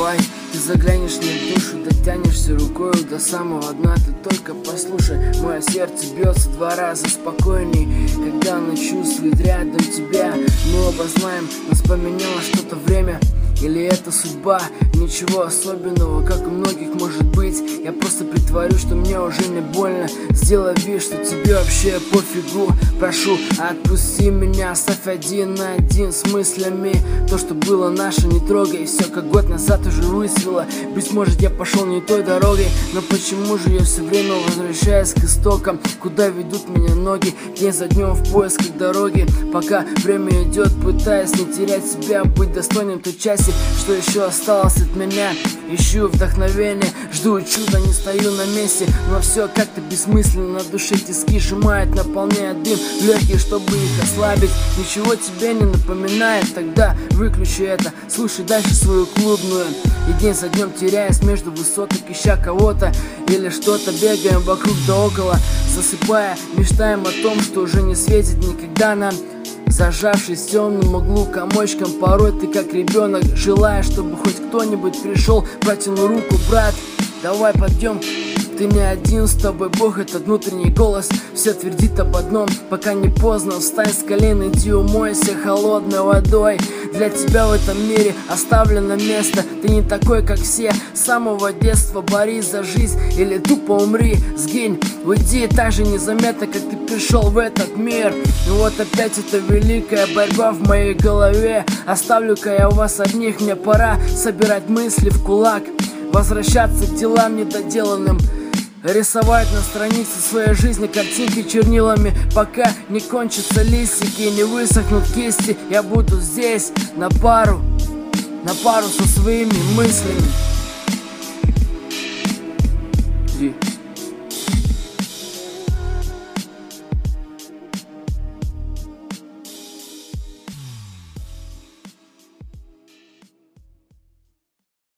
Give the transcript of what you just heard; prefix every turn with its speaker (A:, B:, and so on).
A: давай, ты заглянешь мне в душу, дотянешься рукою до самого дна. Ты только послушай, мое сердце бьется 2 раза спокойней, когда оно чувствует рядом тебя. Мы оба знаем, нас поменяло что-то время, или это судьба? Ничего особенного, как у многих может быть. Я просто притворюсь, что мне уже не больно. Сделай вид, что тебе вообще пофигу. Прошу, отпусти меня, оставь один на один с мыслями. То, что было наше, не трогай. Все как год назад уже высвело. Быть может, я пошел не той дорогой, но почему же я все время возвращаюсь к истокам, куда ведут меня ноги? День за днем в поисках дороги, пока время идет, пытаясь не терять себя, быть достойным той части, что еще осталось от меня. Ищу вдохновение, жду чуда, не стою на месте, но все как-то бессмысленно. На душе тиски сжимает, наполняя дым легкие, чтобы их ослабить. Ничего тебе не напоминает, тогда выключи это, слушай дальше свою клубную. И день за днем теряясь между высоток, ища кого-то или что-то, бегаем вокруг да около, засыпая, мечтаем о том, что уже не светит никогда нам. Зажавшись в темном углу комочком, порой ты как ребенок, желая, чтобы хоть кто-нибудь пришел, протянул руку: брат, давай подъем. Ты не один, с тобой Бог, этот внутренний голос все твердит об одном: пока не поздно, встань с колен, иди умойся холодной водой. Для тебя в этом мире оставлено место, ты не такой, как все. С самого детства борись за жизнь или тупо умри, сгинь, уйди так же незаметно, как ты пришел в этот мир. И вот опять эта великая борьба в моей голове. Оставлю-ка я вас одних, мне пора собирать мысли в кулак, возвращаться к делам недоделанным, рисовать на странице своей жизни картинки чернилами. Пока не кончатся листики и не высохнут кисти, я буду здесь на пару со своими мыслями.